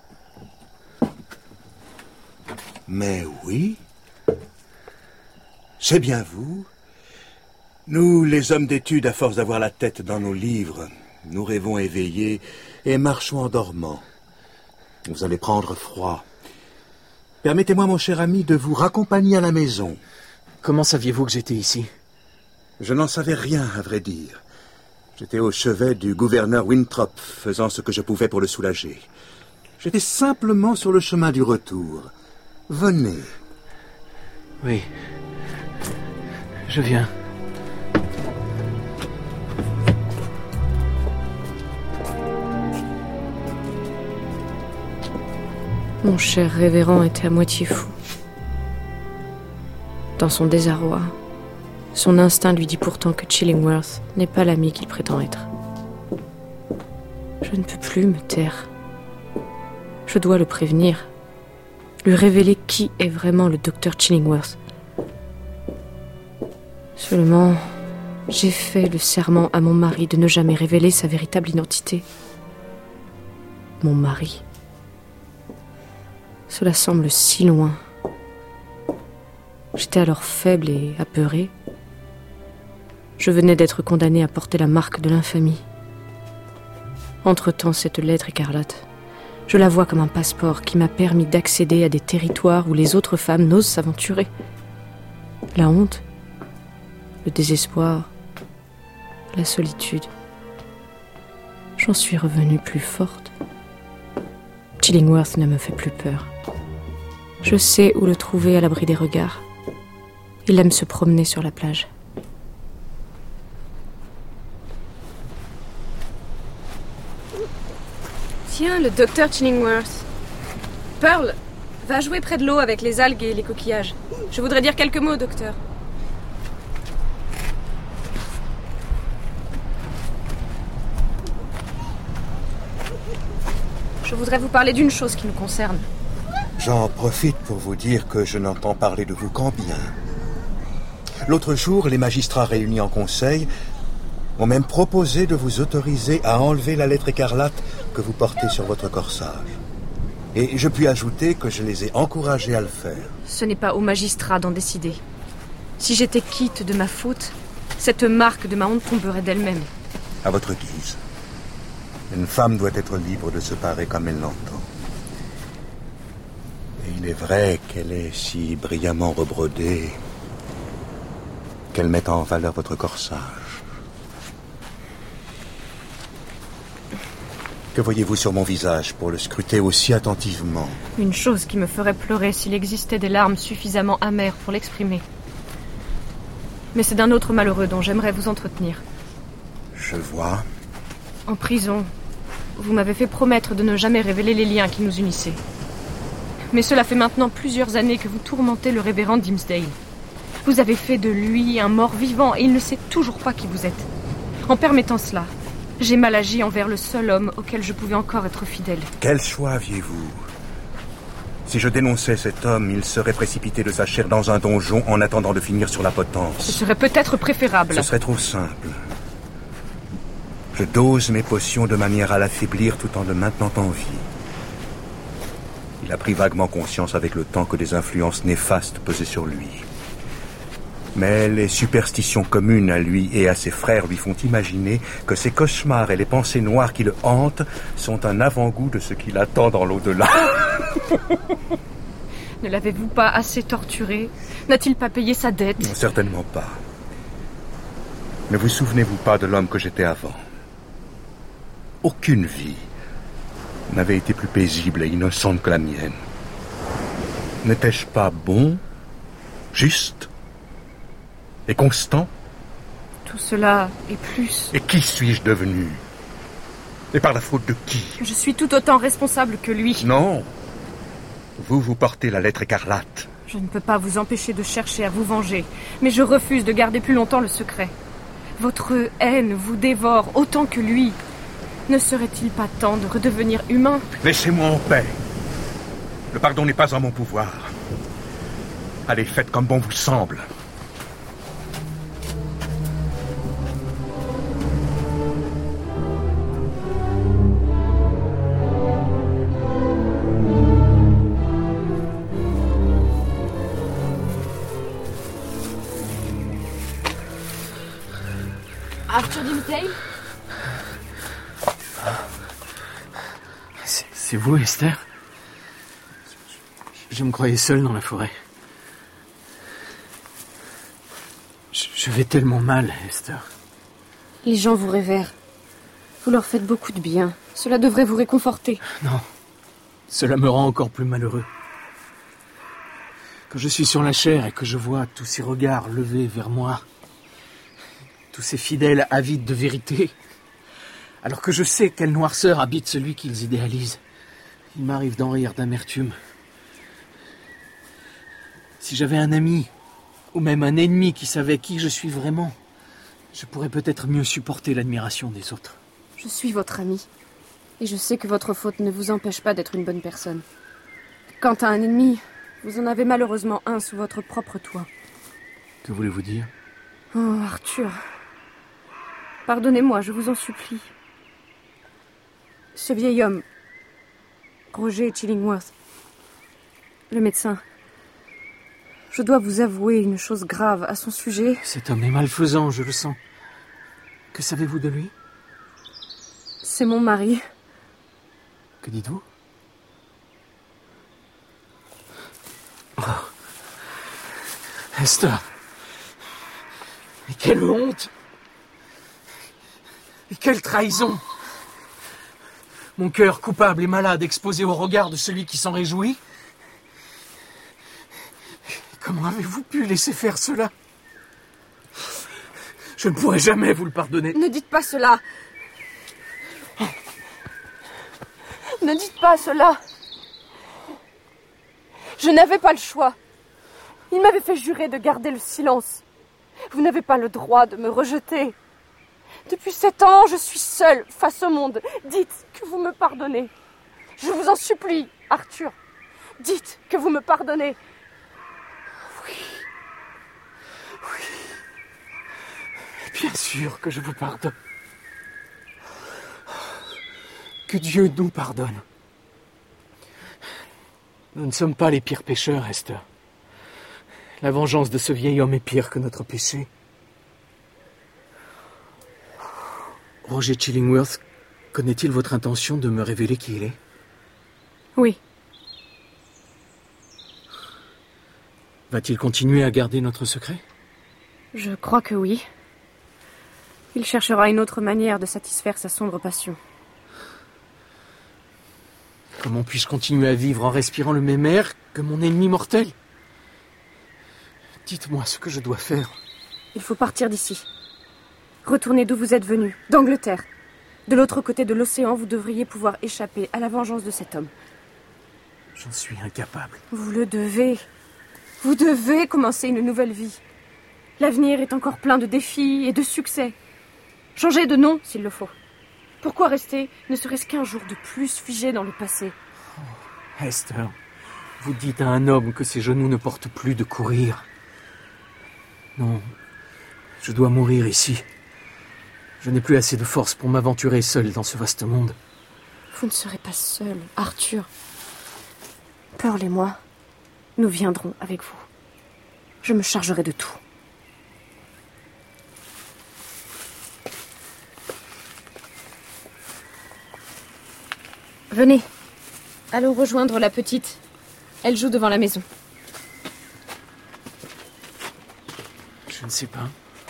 Mais oui, c'est bien vous. Nous, les hommes d'études, à force d'avoir la tête dans nos livres, nous rêvons éveillés et marchons en dormant. Vous allez prendre froid. Permettez-moi, mon cher ami, de vous raccompagner à la maison. Comment saviez-vous que j'étais ici? Je n'en savais rien, à vrai dire. J'étais au chevet du gouverneur Winthrop, faisant ce que je pouvais pour le soulager. J'étais simplement sur le chemin du retour. Venez. Oui. Je viens. Mon cher révérend était à moitié fou. Dans son désarroi, son instinct lui dit pourtant que Chillingworth n'est pas l'ami qu'il prétend être. Je ne peux plus me taire. Je dois le prévenir, lui révéler qui est vraiment le docteur Chillingworth. Seulement, j'ai fait le serment à mon mari de ne jamais révéler sa véritable identité. Mon mari. Cela semble si loin. J'étais alors faible et apeurée. Je venais d'être condamnée à porter la marque de l'infamie. Entre-temps, cette lettre écarlate, je la vois comme un passeport qui m'a permis d'accéder à des territoires où les autres femmes n'osent s'aventurer. La honte, le désespoir, la solitude. J'en suis revenue plus forte. Chillingworth ne me fait plus peur. Je sais où le trouver à l'abri des regards. Il aime se promener sur la plage. Tiens, le docteur Chillingworth. Pearl, va jouer près de l'eau avec les algues et les coquillages. Je voudrais dire quelques mots, docteur. Je voudrais vous parler d'une chose qui nous concerne. J'en profite pour vous dire que je n'entends parler de vous qu'en bien. L'autre jour, les magistrats réunis en conseil m'ont même proposé de vous autoriser à enlever la lettre écarlate que vous portez sur votre corsage. Et je puis ajouter que je les ai encouragés à le faire. Ce n'est pas aux magistrats d'en décider. Si j'étais quitte de ma faute, cette marque de ma honte tomberait d'elle-même. À votre guise. Une femme doit être libre de se parer comme elle l'entend. Et il est vrai qu'elle est si brillamment rebrodée qu'elle met en valeur votre corsage. Que voyez-vous sur mon visage pour le scruter aussi attentivement? Une chose qui me ferait pleurer s'il existait des larmes suffisamment amères pour l'exprimer. Mais c'est d'un autre malheureux dont j'aimerais vous entretenir. Je vois. En prison, vous m'avez fait promettre de ne jamais révéler les liens qui nous unissaient. Mais cela fait maintenant plusieurs années que vous tourmentez le révérend Dimmesdale. Vous avez fait de lui un mort vivant et il ne sait toujours pas qui vous êtes. En permettant cela, j'ai mal agi envers le seul homme auquel je pouvais encore être fidèle. Quel choix aviez-vous? Si je dénonçais cet homme, il serait précipité de sa chair dans un donjon en attendant de finir sur la potence. Ce serait peut-être préférable. Ce serait trop simple. Je dose mes potions de manière à l'affaiblir tout en le maintenant en vie. Il a pris vaguement conscience avec le temps que des influences néfastes pesaient sur lui. Mais les superstitions communes à lui et à ses frères lui font imaginer que ses cauchemars et les pensées noires qui le hantent sont un avant-goût de ce qui l'attend dans l'au-delà. Ne l'avez-vous pas assez torturé? N'a-t-il pas payé sa dette? Non, certainement pas. Ne vous souvenez-vous pas de l'homme que j'étais avant? Aucune vie n'avait été plus paisible et innocente que la mienne. N'étais-je pas bon, juste et constant? Tout cela et plus. Et qui suis-je devenu? Et par la faute de qui? Je suis tout autant responsable que lui. Non. Vous, vous portez la lettre écarlate. Je ne peux pas vous empêcher de chercher à vous venger, mais je refuse de garder plus longtemps le secret. Votre haine vous dévore autant que lui. Ne serait-il pas temps de redevenir humain? Laissez-moi en paix. Le pardon n'est pas en mon pouvoir. Allez, faites comme bon vous semble. Arthur Dimmesdale? C'est vous, Esther? Je me croyais seul dans la forêt. Je, je vais tellement mal, Esther. Les gens vous révèrent. Vous leur faites beaucoup de bien. Cela devrait vous réconforter. Non. Cela me rend encore plus malheureux. Quand je suis sur la chaire et que je vois tous ces regards levés vers moi, tous ces fidèles avides de vérité, alors que je sais quelle noirceur habite celui qu'ils idéalisent, il m'arrive d'en rire d'amertume. Si j'avais un ami, ou même un ennemi qui savait qui je suis vraiment, je pourrais peut-être mieux supporter l'admiration des autres. Je suis votre ami, et je sais que votre faute ne vous empêche pas d'être une bonne personne. Quant à un ennemi, vous en avez malheureusement un sous votre propre toit. Que voulez-vous dire? Oh, Arthur. Pardonnez-moi, je vous en supplie. Ce vieil homme, Roger Chillingworth, le médecin, je dois vous avouer une chose grave à son sujet. Cet homme est malfaisant, je le sens. Que savez-vous de lui? C'est mon mari. Que dites-vous? Oh. Esther. Mais quelle honte! Et quelle trahison! Mon cœur coupable et malade exposé au regard de celui qui s'en réjouit. Comment avez-vous pu laisser faire cela? Je ne pourrai jamais vous le pardonner. Ne dites pas cela. Ne dites pas cela. Je n'avais pas le choix. Il m'avait fait jurer de garder le silence. Vous n'avez pas le droit de me rejeter. Depuis sept ans, je suis seule face au monde. Dites que vous me pardonnez. Je vous en supplie, Arthur. Dites que vous me pardonnez. Oui. Oui. Bien sûr que je vous pardonne. Que Dieu nous pardonne. Nous ne sommes pas les pires pécheurs, Esther. La vengeance de ce vieil homme est pire que notre péché. Roger Chillingworth, connaît-il votre intention de me révéler qui il est? Oui. Va-t-il continuer à garder notre secret? Je crois que oui. Il cherchera une autre manière de satisfaire sa sombre passion. Comment puis-je continuer à vivre en respirant le même air que mon ennemi mortel? Dites-moi ce que je dois faire. Il faut partir d'ici. Retournez d'où vous êtes venu, d'Angleterre. De l'autre côté de l'océan, vous devriez pouvoir échapper à la vengeance de cet homme. J'en suis incapable. Vous le devez. Vous devez commencer une nouvelle vie. L'avenir est encore plein de défis et de succès. Changez de nom s'il le faut. Pourquoi rester, ne serait-ce qu'un jour de plus figé dans le passé? Oh, Esther, vous dites à un homme que ses genoux ne portent plus de courir. Non, je dois mourir ici. Je n'ai plus assez de force pour m'aventurer seul dans ce vaste monde. Vous ne serez pas seul, Arthur. Pearl et moi, nous viendrons avec vous. Je me chargerai de tout. Venez, allons rejoindre la petite. Elle joue devant la maison. Je ne sais pas.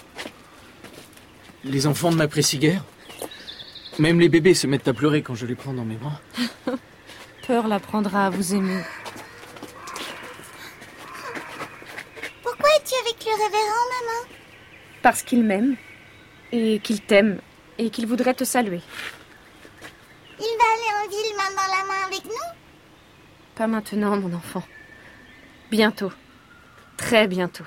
Les enfants ne m'apprécient guère. Même les bébés se mettent à pleurer quand je les prends dans mes bras. Pearl apprendra à vous aimer. Pourquoi es-tu avec le révérend, maman? Parce qu'il m'aime, et qu'il t'aime, et qu'il voudrait te saluer. Il va aller en ville main dans la main avec nous? Pas maintenant, mon enfant. Bientôt. Très bientôt.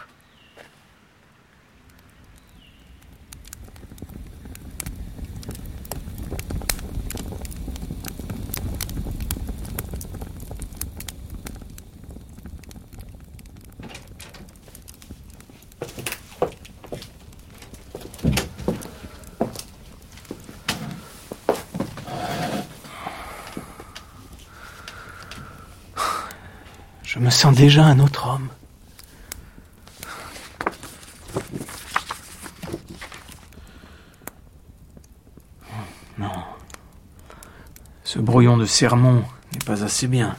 Je me sens déjà un autre homme. Non. Ce brouillon de sermon n'est pas assez bien.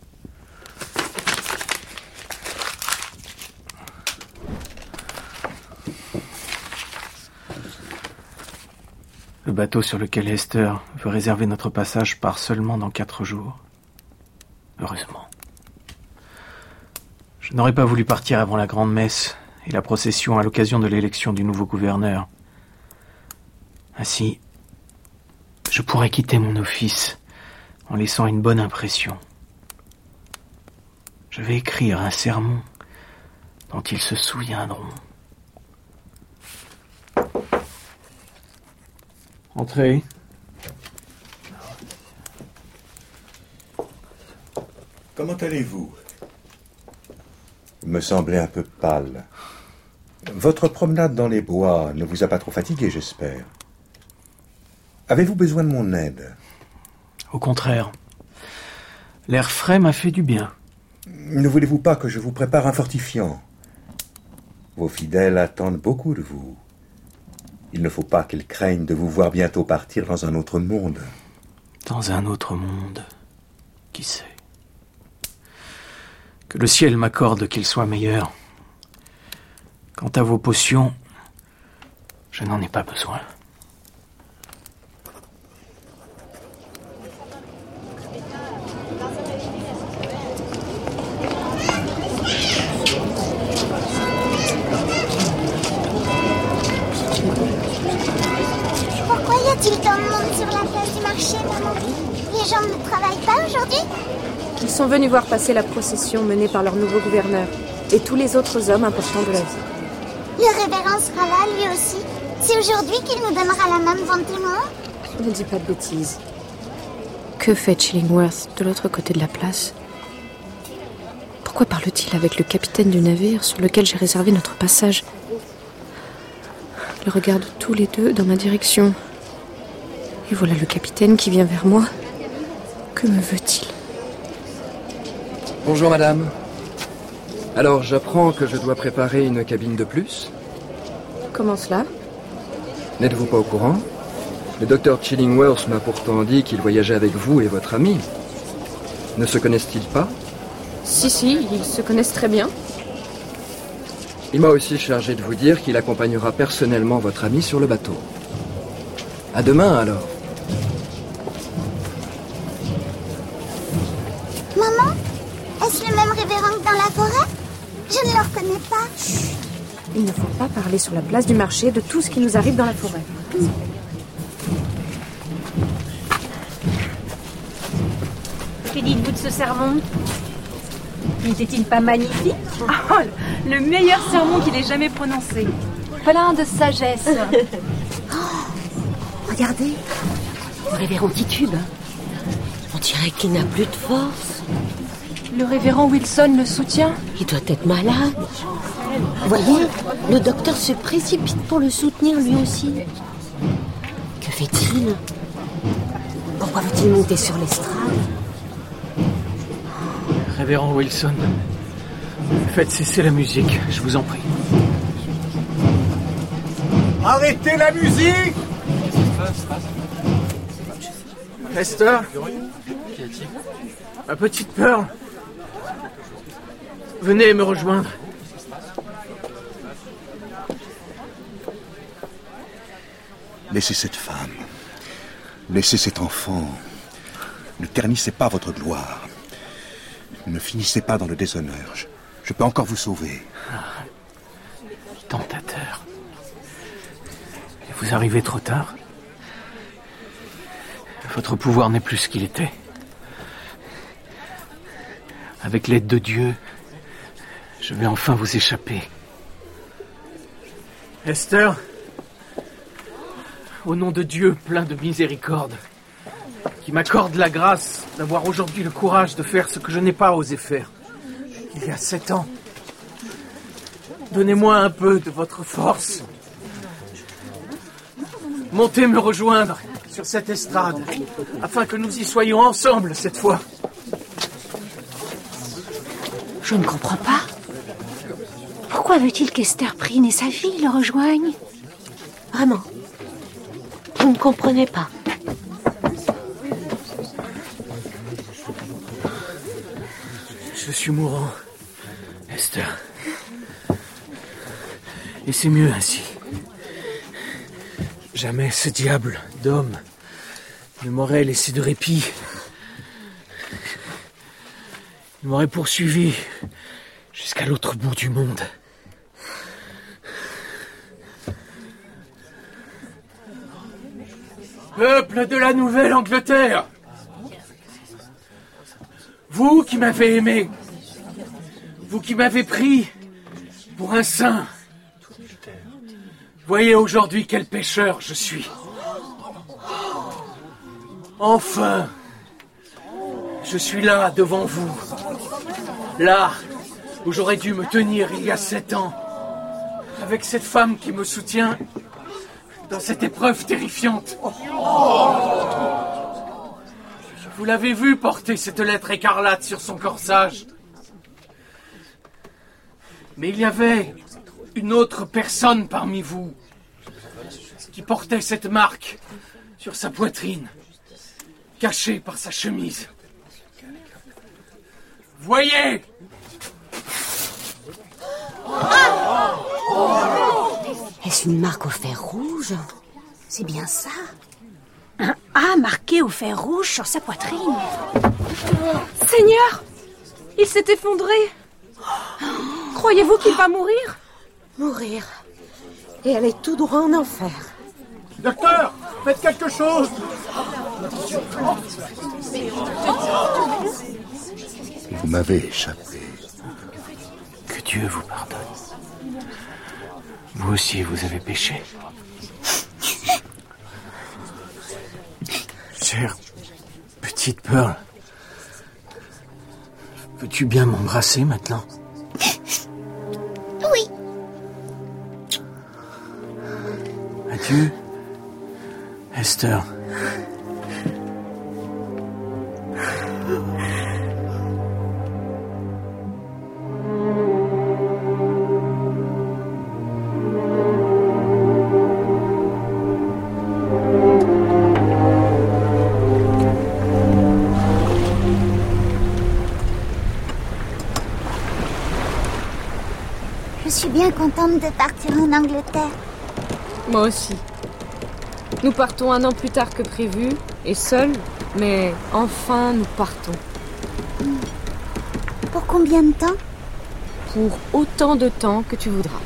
Le bateau sur lequel Esther veut réserver notre passage part seulement dans quatre jours. Heureusement. Je n'aurais pas voulu partir avant la grande messe et la procession à l'occasion de l'élection du nouveau gouverneur. Ainsi, je pourrais quitter mon office en laissant une bonne impression. Je vais écrire un sermon dont ils se souviendront. Entrez. Comment allez-vous? Vous me semblez un peu pâle. Votre promenade dans les bois ne vous a pas trop fatigué, j'espère. Avez-vous besoin de mon aide? Au contraire. L'air frais m'a fait du bien. Ne voulez-vous pas que je vous prépare un fortifiant? Vos fidèles attendent beaucoup de vous. Il ne faut pas qu'ils craignent de vous voir bientôt partir dans un autre monde. Dans un autre monde, qui sait? Que le ciel m'accorde qu'il soit meilleur. Quant à vos potions, je n'en ai pas besoin. Pourquoi y a-t-il tant de monde sur la place du marché, maman? Les gens ne travaillent pas aujourd'hui? Ils sont venus voir passer la procession menée par leur nouveau gouverneur et tous les autres hommes importants de la vie. Le révérend sera là, lui aussi. C'est aujourd'hui qu'il nous donnera la main devant témoin. Ne dis pas de bêtises. Que fait Chillingworth de l'autre côté de la place? Pourquoi parle-t-il avec le capitaine du navire sur lequel j'ai réservé notre passage? Ils regardent tous les deux dans ma direction. Et voilà le capitaine qui vient vers moi. Que me veut-il? Bonjour madame. Alors j'apprends que je dois préparer une cabine de plus. Comment cela? N'êtes-vous pas au courant? Le docteur Chillingworth m'a pourtant dit qu'il voyageait avec vous et votre ami. Ne se connaissent-ils pas? Si, si, ils se connaissent très bien. Il m'a aussi chargé de vous dire qu'il accompagnera personnellement votre ami sur le bateau. À demain alors. reconnais pas. Chut. Il ne faut pas parler sur la place du marché de tout ce qui nous arrive dans la forêt. Mm. Que dites-vous de ce sermon? N'était-il pas magnifique? Oh, le meilleur sermon qu'il ait jamais prononcé. Plein de sagesse. Oh, regardez, le révérend titube. On dirait qu'il n'a plus de force. Le révérend Wilson le soutient? Il doit être malade. Voyez, le docteur se précipite pour le soutenir lui aussi. Que fait-il? Pourquoi veut-il monter sur l'estrade? Révérend Wilson, faites cesser la musique, je vous en prie. Arrêtez la musique! Esther, ma petite Pearl, venez me rejoindre. Laissez cette femme. Laissez cet enfant. Ne ternissez pas votre gloire. Ne finissez pas dans le déshonneur. Je, je peux encore vous sauver. Ah, tentateur. Vous arrivez trop tard. Votre pouvoir n'est plus ce qu'il était. Avec l'aide de Dieu, je vais enfin vous échapper. Esther, au nom de Dieu plein de miséricorde, qui m'accorde la grâce d'avoir aujourd'hui le courage de faire ce que je n'ai pas osé faire il y a sept ans. Donnez-moi un peu de votre force. Montez me rejoindre sur cette estrade, afin que nous y soyons ensemble cette fois. Je ne comprends pas. Pourquoi veut-il qu'Esther Prynne et sa fille le rejoignent? Vraiment, vous ne comprenez pas. Je suis mourant, Esther. Et c'est mieux ainsi. Jamais ce diable d'homme ne m'aurait laissé de répit. Il m'aurait poursuivi jusqu'à l'autre bout du monde. Peuple de la Nouvelle-Angleterre, vous qui m'avez aimé, vous qui m'avez pris pour un saint, voyez aujourd'hui quel pécheur je suis. Enfin, je suis là devant vous, là où j'aurais dû me tenir il y a sept ans, avec cette femme qui me soutient dans cette épreuve terrifiante. Vous l'avez vu porter cette lettre écarlate sur son corsage. Mais il y avait une autre personne parmi vous qui portait cette marque sur sa poitrine, cachée par sa chemise. Voyez! Est-ce une marque au fer rouge? C'est bien ça. Un A marqué au fer rouge sur sa poitrine. Seigneur, il s'est effondré. Croyez-vous qu'il va mourir? Mourir. Et elle est tout droit en enfer. Docteur, faites quelque chose. Vous m'avez échappé. Que Dieu vous pardonne. Vous aussi, vous avez péché. Chère petite Pearl, veux-tu bien m'embrasser maintenant? Oui. Adieu, Esther. Je suis bien contente de partir en Angleterre. Moi aussi. Nous partons un an plus tard que prévu, et seuls, mais enfin nous partons. Pour combien de temps? pour autant de temps que tu voudras.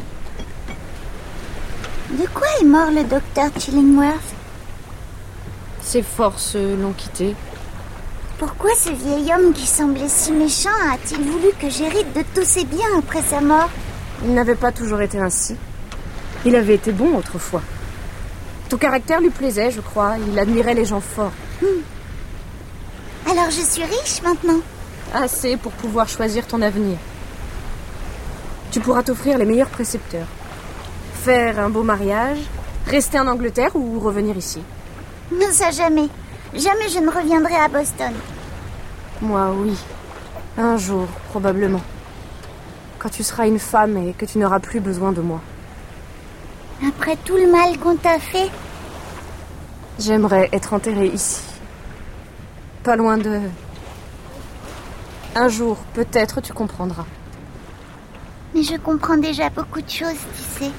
De quoi est mort le docteur Chillingworth? Ses forces l'ont quitté. Pourquoi ce vieil homme qui semblait si méchant a-t-il voulu que j'hérite de tous ses biens après sa mort? Il n'avait pas toujours été ainsi. Il avait été bon autrefois. Ton caractère lui plaisait, je crois. Il admirait les gens forts. Hmm. Alors je suis riche maintenant? Assez pour pouvoir choisir ton avenir. Tu pourras t'offrir les meilleurs précepteurs. Faire un beau mariage, rester en Angleterre ou revenir ici. Non, ça jamais. Jamais je ne reviendrai à Boston. Moi, oui. Un jour, probablement. Quand tu seras une femme et que tu n'auras plus besoin de moi. Après tout le mal qu'on t'a fait? J'aimerais être enterrée ici. Pas loin de... Un jour, peut-être tu comprendras. Mais je comprends déjà beaucoup de choses, tu sais.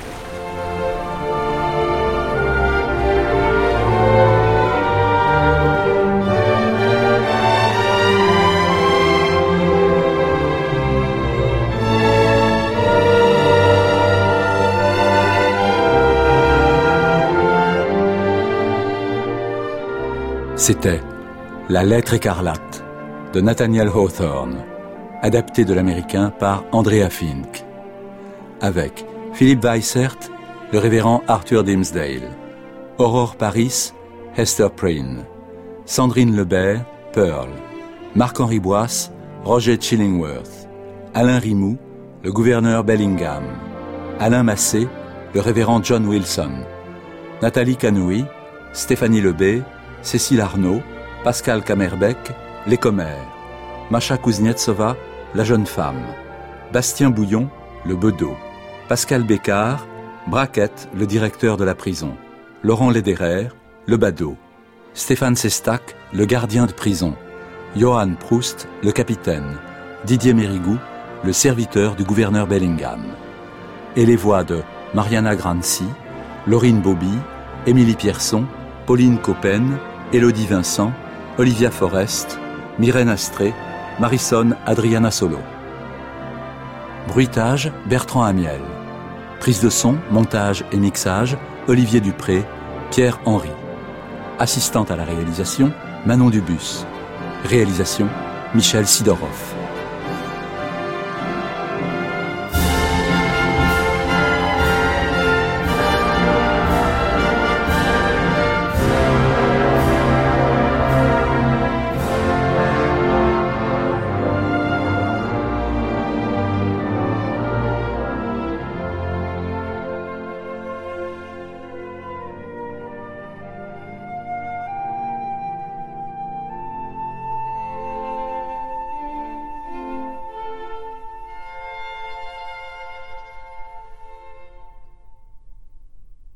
C'était La lettre écarlate de Nathaniel Hawthorne, adapté de l'américain par Andrea Fink, avec Philippe Weissert, le révérend Arthur Dimmesdale, Aurore Paris, Hester Prynne, Sandrine Lebert, Pearl, Marc-Henri Boisse, Roger Chillingworth, Alain Rimou, le gouverneur Bellingham, Alain Massé, le révérend John Wilson, Nathalie Canoui, Stéphanie Lebet, Cécile Arnaud, Pascal Kamerbeck, les commères, Masha Kuznetsova, la jeune femme, Bastien Bouillon, le bedeau, Pascal Bécard, Braquette, le directeur de la prison, Laurent Lederer, le badaud, Stéphane Sestac, le gardien de prison, Johann Proust, le capitaine, Didier Mérigou, le serviteur du gouverneur Bellingham. Et les voix de Mariana Grancy, Laurine Bobby, Émilie Pierson, Pauline Coppen, Élodie Vincent, Olivia Forest, Myrène Astré, Marisol Adriana Solo. Bruitage, Bertrand Amiel. Prise de son, montage et mixage, Olivier Dupré, Pierre Henry. Assistante à la réalisation, Manon Dubus. Réalisation, Michel Sidorov.